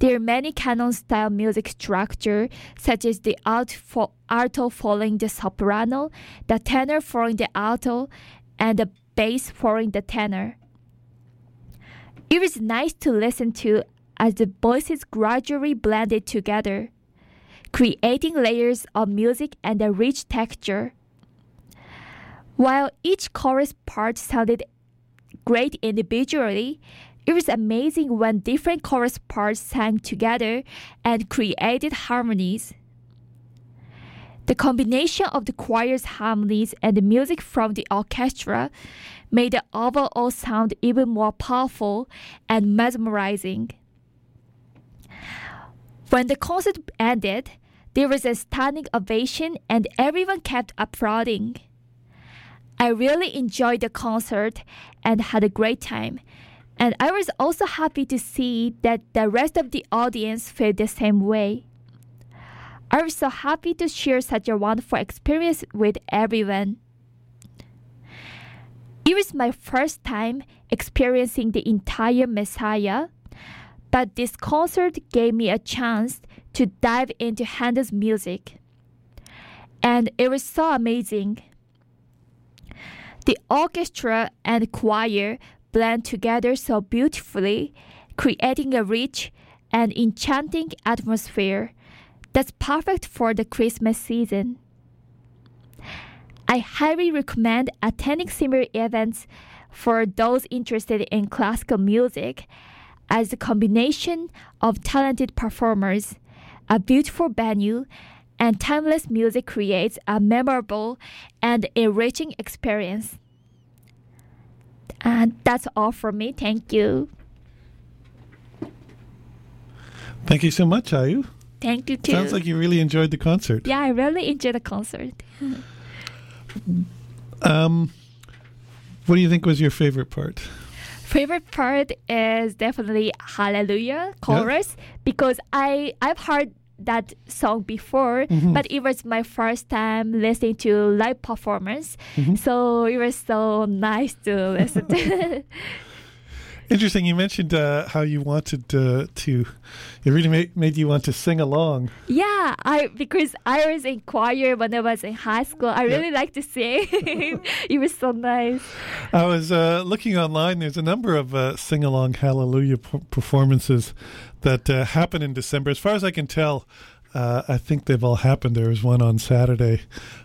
There are many canon-style music structure, such as the alto following the soprano, the tenor following the alto, and the bass following the tenor. It was nice to listen to as the voices gradually blended together, creating layers of music and a rich texture. While each chorus part sounded great individually, it was amazing when different chorus parts sang together and created harmonies. The combination of the choir's harmonies and the music from the orchestra made the overall sound even more powerful and mesmerizing. When the concert ended, there was a standing ovation and everyone kept applauding. I really enjoyed the concert and had a great time, and I was also happy to see that the rest of the audience felt the same way. I was so happy to share such a wonderful experience with everyone. It was my first time experiencing the entire Messiah, but this concert gave me a chance to dive into Handel's music, and it was so amazing. The orchestra and choir blend together so beautifully, creating a rich and enchanting atmosphere that's perfect for the Christmas season. I highly recommend attending similar events for those interested in classical music, as the combination of talented performers, a beautiful venue, and timeless music creates a memorable and enriching experience. And that's all from me. Thank you. Thank you so much, Ayu. Thank you, too. Sounds like you really enjoyed the concert. Yeah, I really enjoyed the concert. What do you think was your favorite part? Favorite part is definitely Hallelujah chorus, because I've heard that song before, but it was my first time listening to live performance, so it was so nice to listen to. Interesting. You mentioned how you wanted to. It really made you want to sing along. Yeah, because I was in choir when I was in high school. I really like to sing. It was so nice. I was looking online. There's a number of sing-along Hallelujah performances that happen in December. As far as I can tell, I think they've all happened. There was one on Saturday.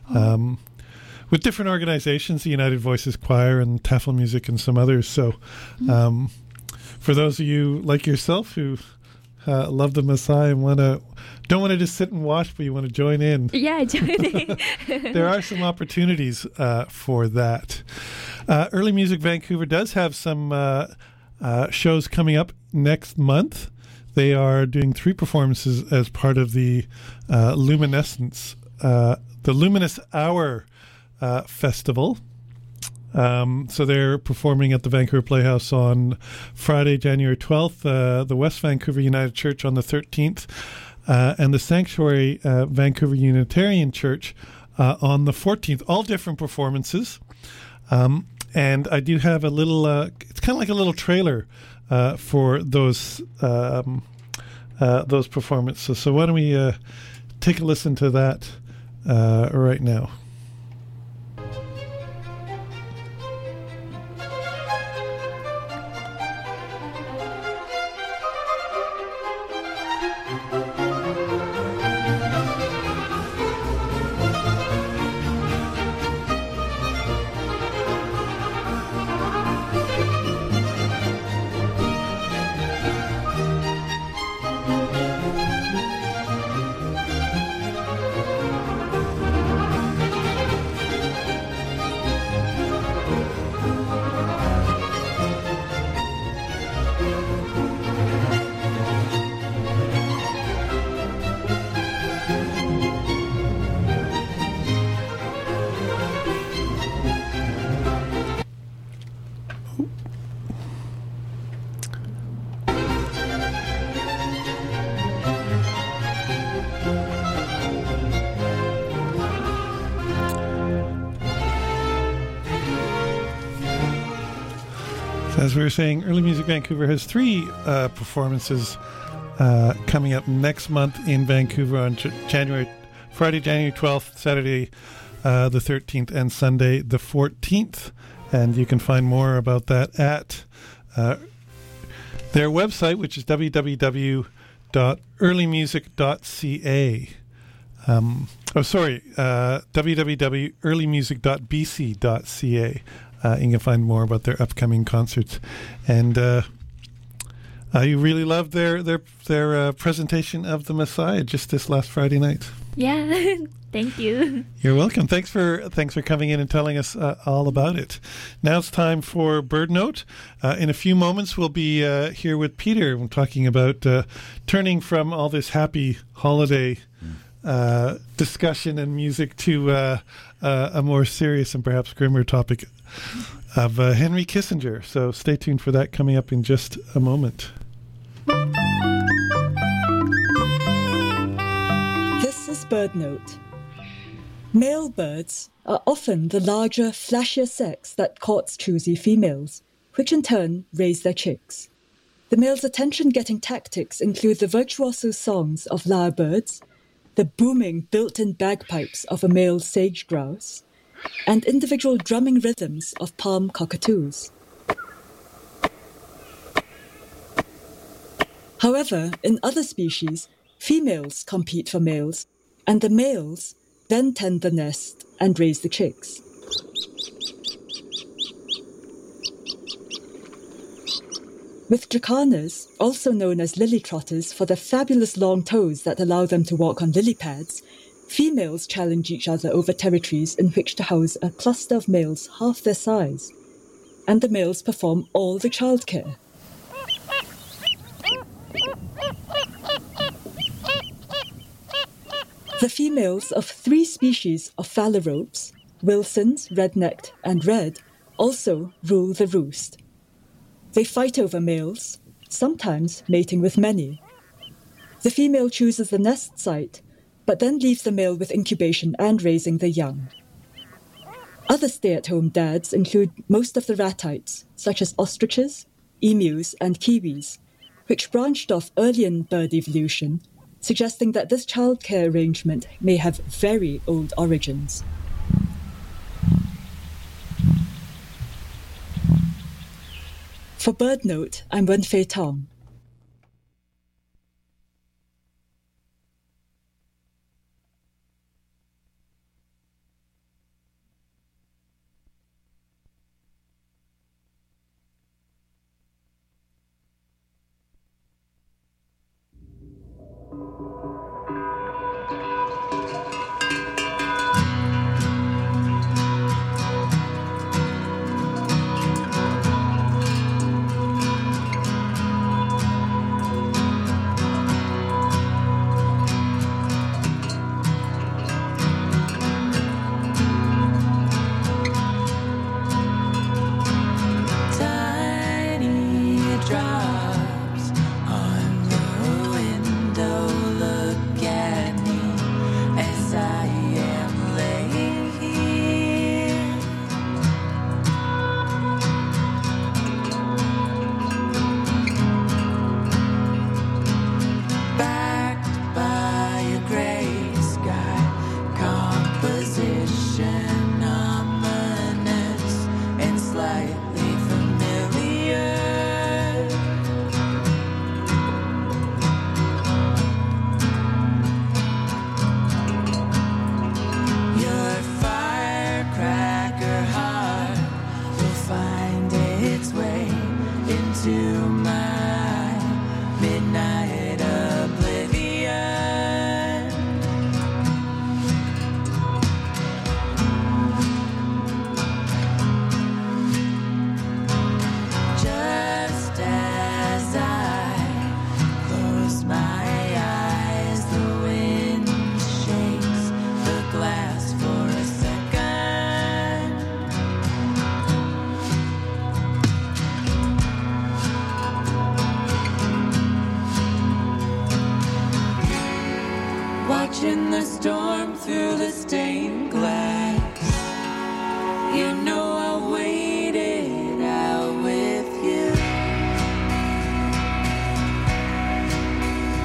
With different organizations, the United Voices Choir and Tafel Music and some others. So for those of you like yourself who love the Messiah and don't want to just sit and watch, but you want to join in. Yeah, join in. There are some opportunities for that. Early Music Vancouver does have some shows coming up next month. They are doing 3 performances as part of the Luminescence, the Luminous Hour Festival. So they're performing at the Vancouver Playhouse on Friday, January 12th, the West Vancouver United Church on the 13th, and the Sanctuary Vancouver Unitarian Church on the 14th. All different performances. And I do have a little, it's kind of like a little trailer for those performances. So why don't we take a listen to that right now. As we were saying, Early Music Vancouver has 3 performances coming up next month in Vancouver on Friday, January 12th, Saturday the 13th, and Sunday the 14th. And you can find more about that at their website, which is www.earlymusic.ca. www.earlymusic.bc.ca. You can find more about their upcoming concerts. And you really loved their presentation of the Messiah just this last Friday night. Yeah, thank you. You're welcome. Thanks for coming in and telling us all about it. Now it's time for Bird Note. In a few moments, we'll be here with Peter. We're talking about turning from all this happy holiday discussion and music to a more serious and perhaps grimmer topic of Henry Kissinger. So stay tuned for that coming up in just a moment. This is Bird Note. Male birds are often the larger, flashier sex that courts choosy females, which in turn raise their chicks. The male's attention-getting tactics include the virtuoso songs of lyrebirds, the booming built-in bagpipes of a male sage grouse, and individual drumming rhythms of palm cockatoos. However, in other species, females compete for males, and the males then tend the nest and raise the chicks. With jacanas, also known as lily trotters for their fabulous long toes that allow them to walk on lily pads, females challenge each other over territories in which to house a cluster of males half their size, and the males perform all the childcare. The females of 3 species of phalaropes, Wilson's, red-necked, and red, also rule the roost. They fight over males, sometimes mating with many. The female chooses the nest site, but then leaves the male with incubation and raising the young. Other stay-at-home dads include most of the ratites, such as ostriches, emus, and kiwis, which branched off early in bird evolution, suggesting that this childcare arrangement may have very old origins. For Bird Note, I'm Wen-Fei Tong. Watching the storm through the stained glass, you know I waited out with you.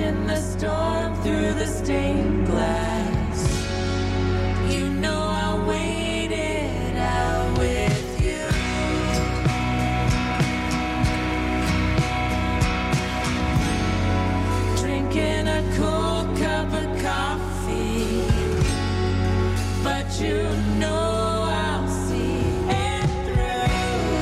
watching the storm through the stained glass. You know I waited out with you. Drinking a cold cup of coffee, but you know I'll see it through.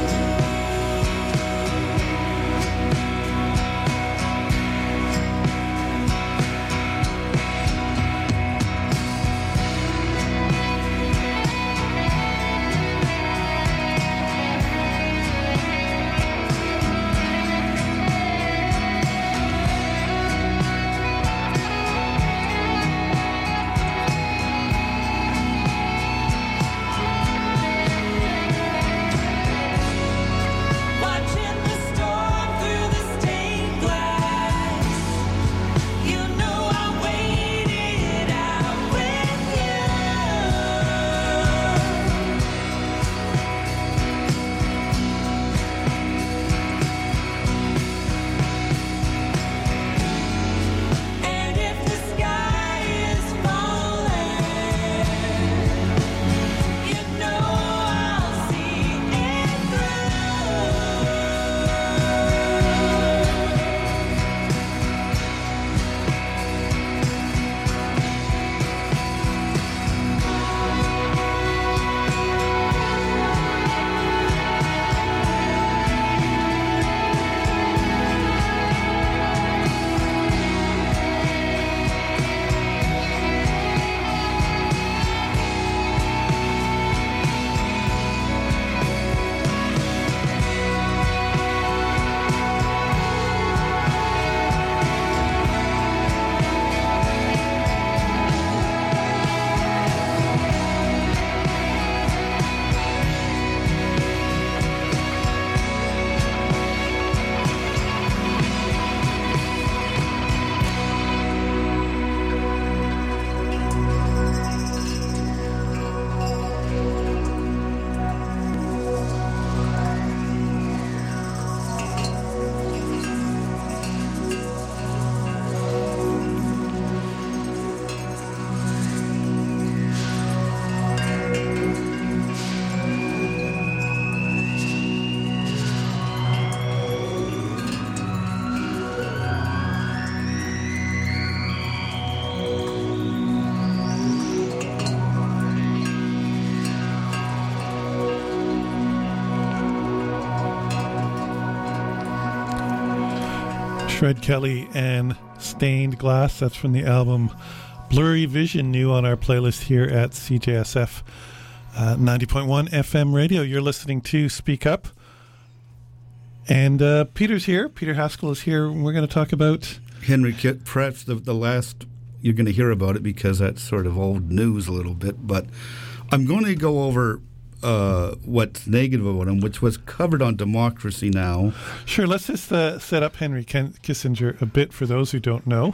Watching the storm through the stained glass. You know I waited out with you. And if the sky is falling, you know I'll see it through. Shred Kelly and Stained Glass. That's from the album Blurry Vision, new on our playlist here at CJSF 90.1 FM radio. You're listening to Speak Up. And Peter's here. Peter Haskell is here. We're going to talk about Henry Kitt. Perhaps the last you're going to hear about it because that's sort of old news a little bit. But I'm going to go over what's negative about him, which was covered on Democracy Now! Sure, let's just set up Henry Kissinger a bit for those who don't know.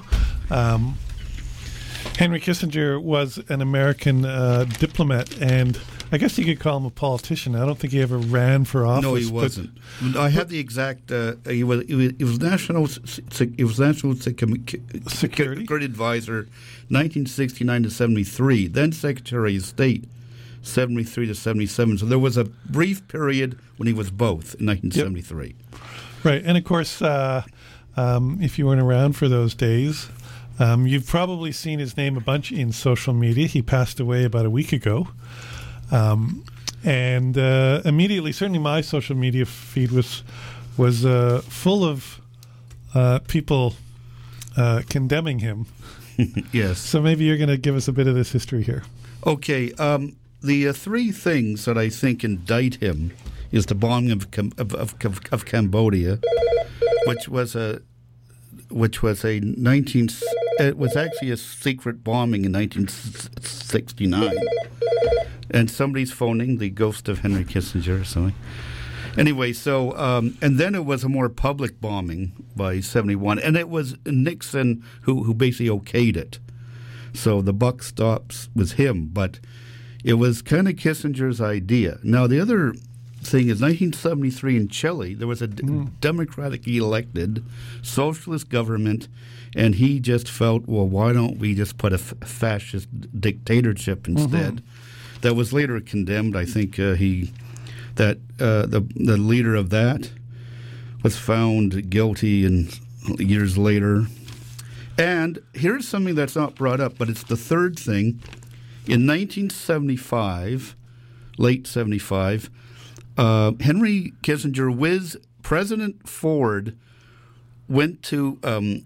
Henry Kissinger was an American diplomat, and I guess you could call him a politician. I don't think he ever ran for office. No, he wasn't. I have the exact. He was national security advisor, 1969 to 73. Then Secretary of State, 73 to 77. So there was a brief period when he was both in 1973. Yep. Right, and of course, if you weren't around for those days, you've probably seen his name a bunch in social media. He passed away about a week ago. And immediately, certainly my social media feed was full of people condemning him. Yes. So maybe you're going to give us a bit of this history here. Okay. The three things that I think indict him is the bombing of Cambodia, which was it was actually a secret bombing in 1969. And somebody's phoning the ghost of Henry Kissinger or something. Anyway, so, and then it was a more public bombing by 71. And it was Nixon who basically okayed it. So the buck stops with him. But it was kind of Kissinger's idea. Now, the other thing is 1973 in Chile, there was a democratically elected socialist government, and he just felt, well, why don't we just put a fascist dictatorship instead? That was later condemned. I think the leader of that was found guilty years later. And here's something that's not brought up, but it's the third thing. In 1975, late 75, Henry Kissinger with President Ford went to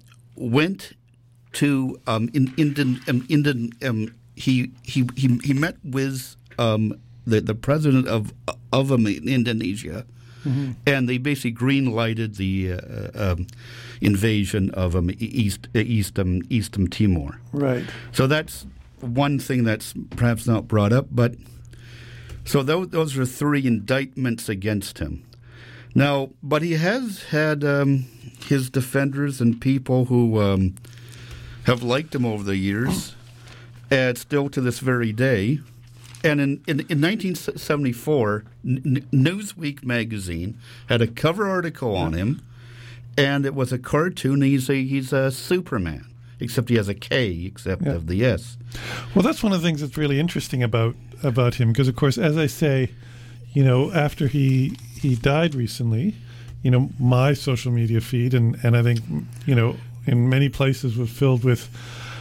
he met with the president of Indonesia, and they basically green-lighted the invasion of East Timor. Right. So that's one thing that's perhaps not brought up, but so those are three indictments against him. Now, but he has had his defenders and people who have liked him over the years, and still to this very day. And in 1974, Newsweek magazine had a cover article on him, and it was a cartoon. He's a Superman, except he has a K except of the S. Well, that's one of the things that's really interesting about him, because, of course, as I say, after he died recently, my social media feed and I think, in many places was filled with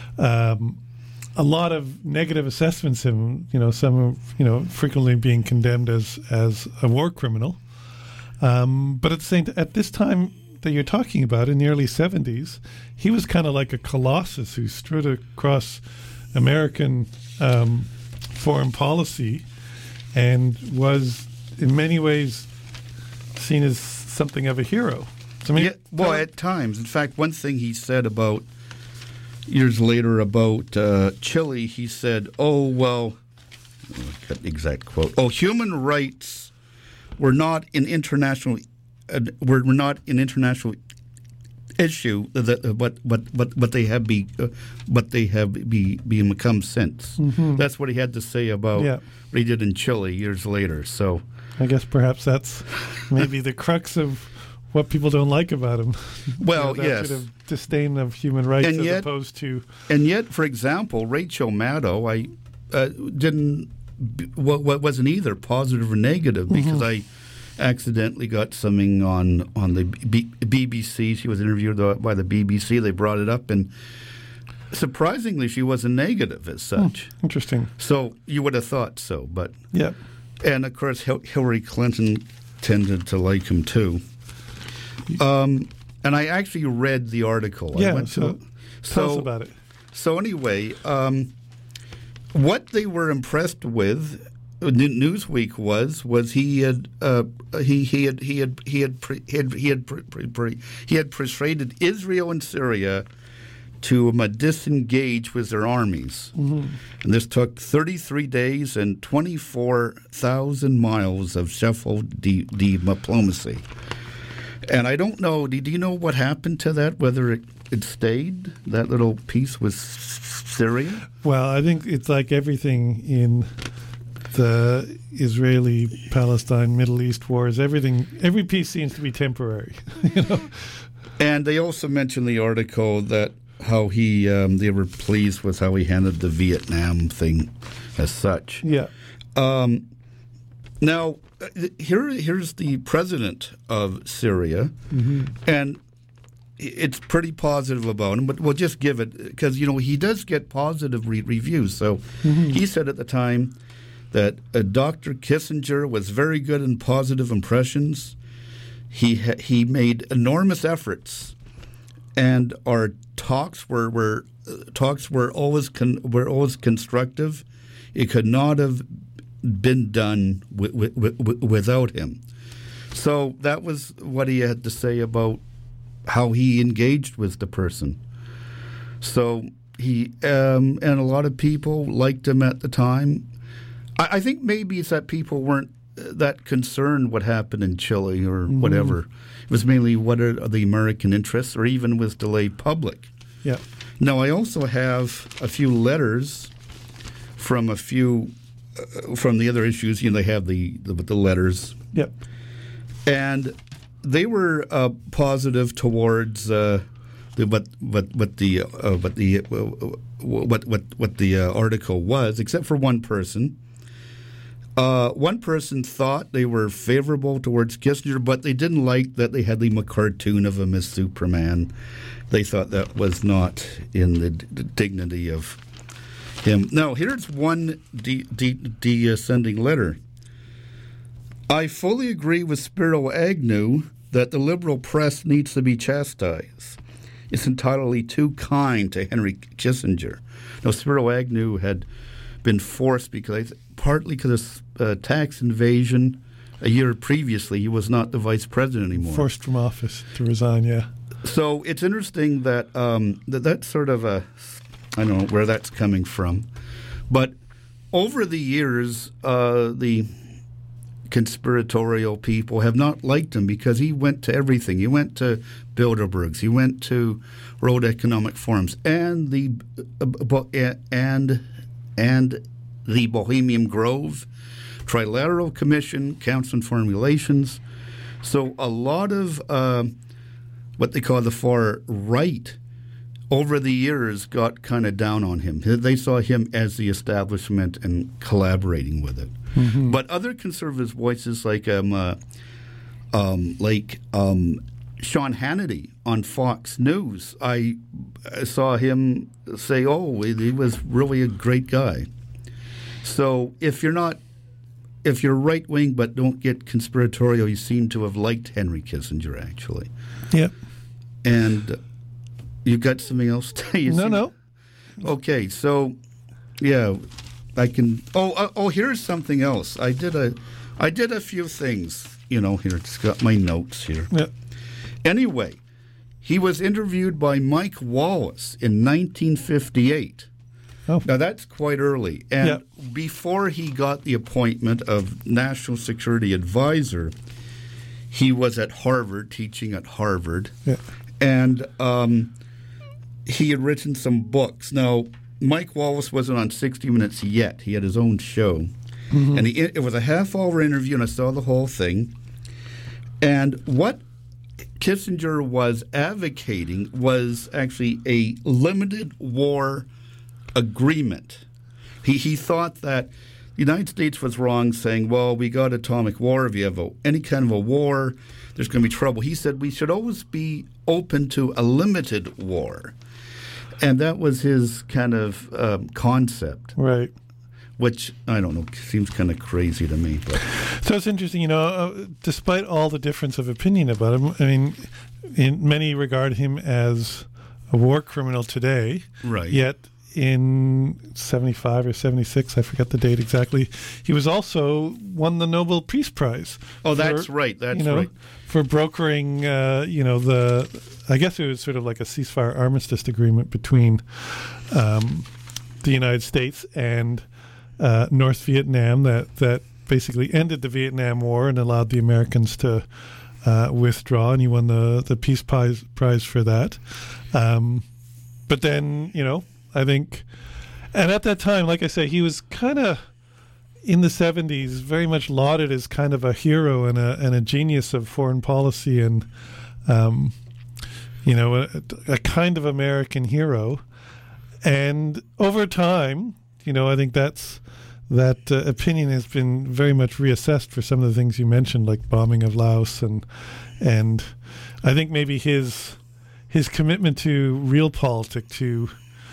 a lot of negative assessments of him, some frequently being condemned as a war criminal. But at this time that you're talking about, in the early 70s, he was kind of like a colossus who stood across American foreign policy and was in many ways seen as something of a hero. So, at times. In fact, one thing he said years later about Chile, he said, got the exact quote. Human rights were not an international issue, but they have become since. That's what he had to say about what he did in Chile years later. So I guess perhaps that's maybe the crux of what people don't like about him. Well, that yes. sort of disdain of human rights opposed to... And yet, for example, Rachel Maddow, wasn't either positive or negative, because I accidentally got something on the BBC. She was interviewed by the BBC. They brought it up, and surprisingly, she wasn't negative as such. Interesting. So you would have thought so, but... Yeah. And, of course, Hillary Clinton tended to like him, too. And I actually read the article. Yeah, tell us about it. So anyway, what they were impressed with, Newsweek was he had persuaded Israel and Syria to disengage with their armies, and this took 33 days and 24,000 miles of Sheffield diplomacy. And I don't know, do you know what happened to that, whether it stayed, that little piece with Syria? Well, I think it's like everything in the Israeli-Palestine, Middle East wars. Every piece seems to be temporary. And they also mentioned in the article that how they were pleased with how he handled the Vietnam thing as such. Yeah. Now, here's the president of Syria, and it's pretty positive about him, but we'll just give it, because, he does get positive reviews. So he said at the time that Dr. Kissinger was very good in positive impressions. He made enormous efforts, and our talks were always constructive. It could not have been done without him. So that was what he had to say about how he engaged with the person. So he and a lot of people liked him at the time. I think maybe it's that people weren't that concerned what happened in Chile or whatever. It was mainly what are the American interests, or even was delayed public. Yeah. Now, I also have a few letters from a few from the other issues, they have the letters. Yep. And they were positive towards what the article was, except for one person. One person thought they were favorable towards Kissinger, but they didn't like that they had the cartoon of him as Superman. They thought that was not in the dignity of him. Now, here's one descending letter. I fully agree with Spiro Agnew that the liberal press needs to be chastised. It's entirely too kind to Henry Kissinger. Now, Spiro Agnew had been forced partly because of tax invasion. A year previously, he was not the vice president anymore. Forced from office to resign, yeah. So it's interesting that that's sort of I don't know where that's coming from. But over the years, the conspiratorial people have not liked him because he went to everything. He went to Bilderberg's. He went to World Economic Forums and the Bohemian Grove, Trilateral Commission, Council on Foreign Relations. So a lot of what they call the far right over the years got kind of down on him. They saw him as the establishment and collaborating with it. Mm-hmm. But other conservative voices like Sean Hannity on Fox News, I saw him say, he was really a great guy. So if you're right wing but don't get conspiratorial, you seem to have liked Henry Kissinger actually. Yep. And you've got something else to say? No. Okay, so yeah, I can. Here's something else. I did a few things. Here, it's got my notes here. Yep. Anyway, he was interviewed by Mike Wallace in 1958. Oh. Now, that's quite early. And before he got the appointment of National Security Advisor, he was at Harvard, teaching at Harvard. Yeah. And he had written some books. Now, Mike Wallace wasn't on 60 Minutes yet. He had his own show. Mm-hmm. And it was a half-hour interview, and I saw the whole thing. And what Kissinger was advocating was actually a limited war agreement. He thought that the United States was wrong saying, well, we got atomic war. If you have any kind of a war, there's going to be trouble. He said we should always be open to a limited war. And that was his kind of concept. Right. Which, I don't know, seems kind of crazy to me. But. So it's interesting, despite all the difference of opinion about him, I mean, many regard him as a war criminal today. Right. Yet in 75 or 76, I forget the date exactly, he was also won the Nobel Peace Prize. That's right. That's right. For brokering, I guess it was sort of like a ceasefire armistice agreement between the United States and North Vietnam that basically ended the Vietnam War and allowed the Americans to withdraw, and he won the Peace Prize for that. But then, I think, and at that time, like I say, he was kind of in the 70s very much lauded as kind of a hero and a genius of foreign policy and, a kind of American hero. And over time, I think that opinion has been very much reassessed for some of the things you mentioned, like bombing of Laos, and I think maybe his commitment to realpolitik, to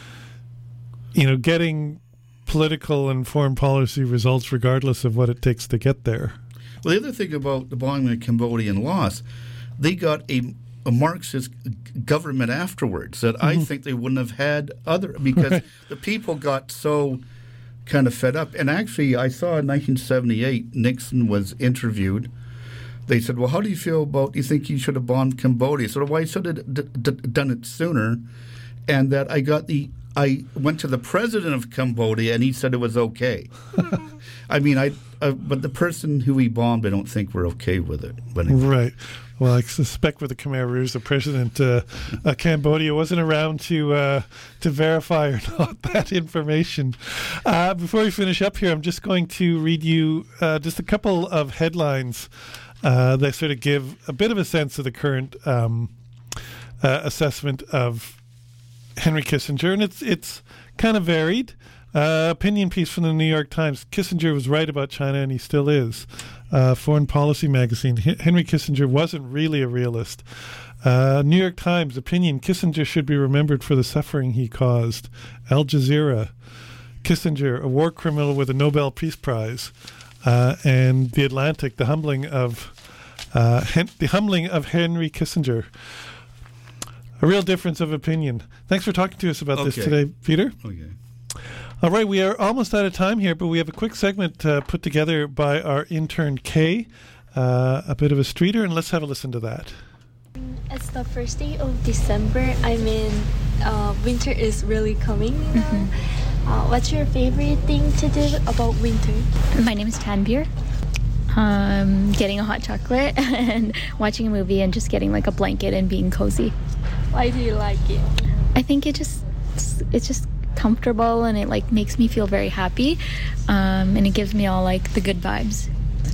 getting political and foreign policy results regardless of what it takes to get there. Well, the other thing about the bombing of Cambodia and Laos, they got a Marxist government afterwards that I think they wouldn't have had because the people got so kind of fed up. And actually, I saw in 1978, Nixon was interviewed. They said, well, how do you feel do you think you should have bombed Cambodia? So why should have done it sooner? And that I went to the president of Cambodia, and he said it was okay. I mean, but the person who he bombed, I don't think were okay with it. But anyway. Right. Well, I suspect with the Khmer Rouge, the president of Cambodia wasn't around to verify or not that information. Before we finish up here, I'm just going to read you just a couple of headlines that sort of give a bit of a sense of the current assessment of Henry Kissinger, and it's kind of varied. Opinion piece from the New York Times. Kissinger was right about China, and he still is. Foreign Policy magazine. Henry Kissinger wasn't really a realist. New York Times opinion. Kissinger should be remembered for the suffering he caused. Al Jazeera. Kissinger, a war criminal with a Nobel Peace Prize. And The Atlantic. The humbling of Henry Kissinger. A real difference of opinion. Thanks for talking to us about this today, Peter. Okay. All right, we are almost out of time here, but we have a quick segment put together by our intern, Kay, a bit of a streeter, and let's have a listen to that. It's the first day of December. I mean, winter is really coming, you know. What's your favorite thing to do about winter? My name is Tanbir. Getting a hot chocolate and watching a movie and just getting like a blanket and being cozy. Why do you like it? I think it's just comfortable and it like makes me feel very happy, and it gives me all like the good vibes.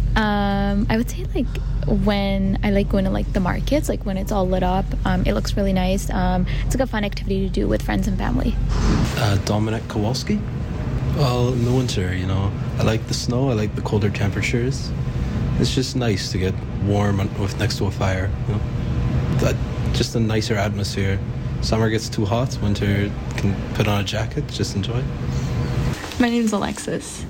I would say like when I like going to like the markets, like when it's all lit up, it looks really nice. It's like a fun activity to do with friends and family. Dominic Kowalski. Well, in the winter, you know, I like the snow, I like the colder temperatures. It's just nice to get warm with next to a fire, you know. Just a nicer atmosphere. Summer gets too hot, winter can put on a jacket, just enjoy. My name's Alexis.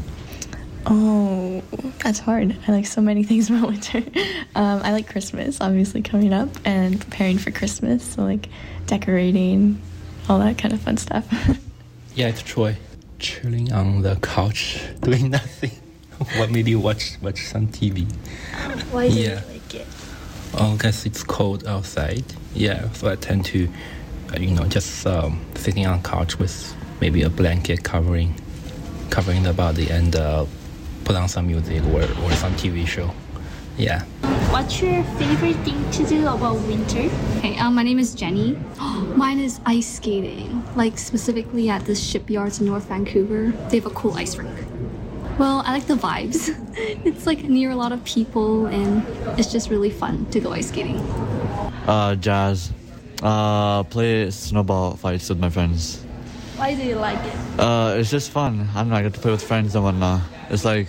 Oh, that's hard. I like so many things about winter. I like Christmas, obviously, coming up and preparing for Christmas. So, like, decorating, all that kind of fun stuff. Yeah, it's Troy. Chilling on the couch, doing nothing. What made you watch some TV? Why do you like it? Oh, because it's cold outside. Yeah, so I tend to, just sitting on couch with maybe a blanket covering the body and put on some music or some TV show. Yeah. What's your favorite thing to do about winter? Hey, my name is Jenny. Mine is ice skating, like specifically at the shipyards in North Vancouver. They have a cool ice rink. Well, I like the vibes. It's like near a lot of people and it's just really fun to go ice skating. Jazz. Play snowball fights with my friends. Why do you like it? It's just fun. I don't know, I get to play with friends and whatnot. It's like,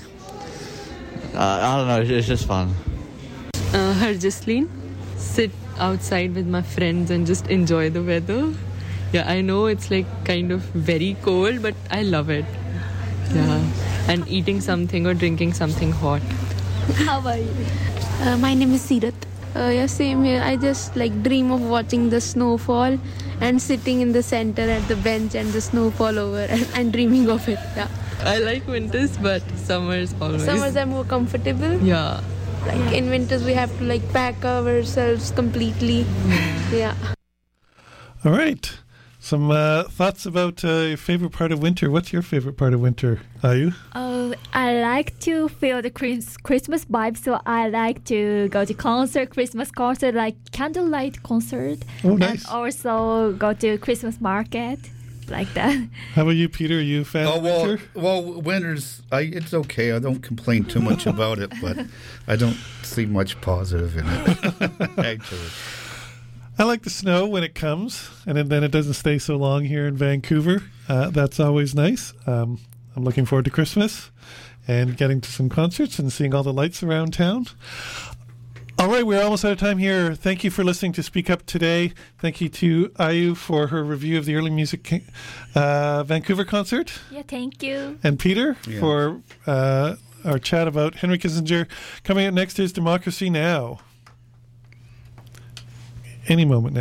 I don't know, it's just fun. Harjasleen. Sit outside with my friends and just enjoy the weather. Yeah, I know it's like kind of very cold, but I love it. Yeah, and eating something or drinking something hot. How about you? My name is Sirat. Yeah, same here. I just like dream of watching the snowfall and sitting in the center at the bench and the snowfall over and dreaming of it. Yeah. I like winters, but summers always. Summers are more comfortable. Yeah. Like in winters, we have to like pack ourselves completely. Yeah. All right. Some thoughts about your favorite part of winter. What's your favorite part of winter, Ayu? I like to feel the Christmas vibe, so I like to go to Christmas concert, like candlelight concert. Oh, nice. And also go to Christmas market, like that. How about you, Peter? Are you a fan of winter? Well, winter's, it's okay. I don't complain too much about it, but I don't see much positive in it, actually. I like the snow when it comes, and then it doesn't stay so long here in Vancouver. That's always nice. I'm looking forward to Christmas and getting to some concerts and seeing all the lights around town. All right, we're almost out of time here. Thank you for listening to Speak Up today. Thank you to Ayu for her review of the Early Music Vancouver concert. Yeah, thank you. And Peter for our chat about Henry Kissinger. Coming up next is Democracy Now! Any moment now.